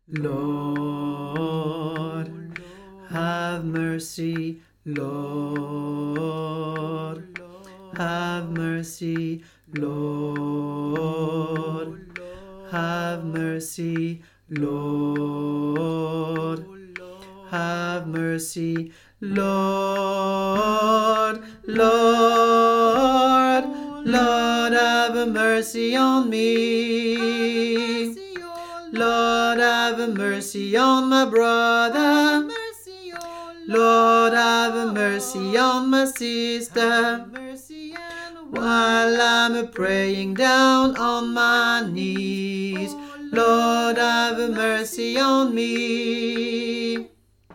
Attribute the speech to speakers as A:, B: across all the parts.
A: Lord, have mercy. Lord, have mercy. Lord, have mercy. Lord, have mercy. Lord, Lord, Lord, have mercy on me. Lord, have mercy on my brother. Lord, have mercy on my sister. While I'm praying down on my knees, Lord, have mercy on me.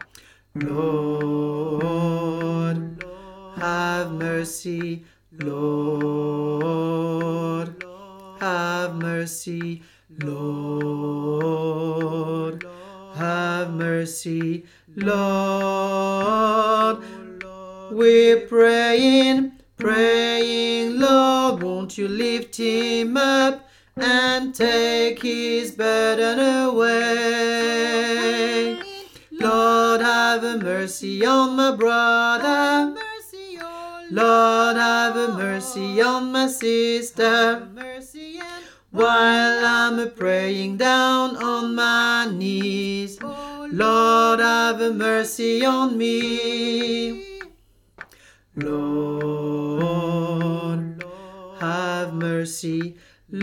A: Lord, have mercy. Lord, have mercy. Lord, have mercy. Lord, we're praying, Lord, won't you lift him up and take his burden away? Lord, have mercy on my brother. Lord, have mercy on my sister. While I'm praying down on my knees, Lord, have mercy on me. Lord, have mercy.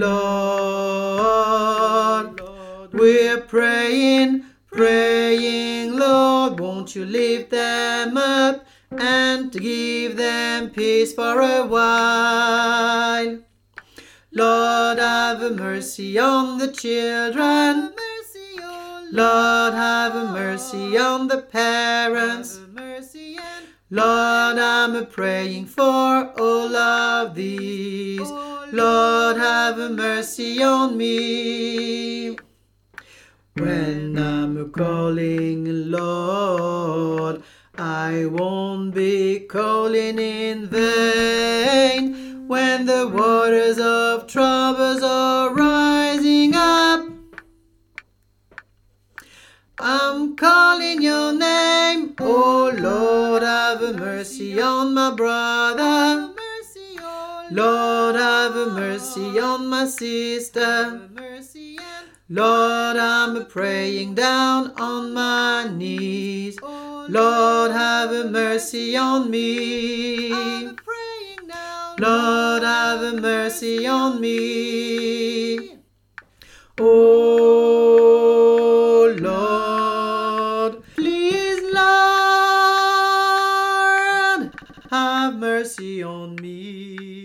A: Lord, we're praying, Lord, won't you lift them up and give them peace for a while? Lord, have mercy on the children. Lord, have mercy on the parents. Lord, I'm praying for all of these. Lord, have mercy on me. When I'm calling, Lord, I won't be calling in vain. When the waters of troubles are rising up, I'm calling your name. Oh Lord, have mercy on my brother. Lord, have mercy on my sister. Lord, I'm praying down on my knees. Lord, have mercy on me. Lord, have mercy on me. Oh Lord, please Lord, have mercy on me.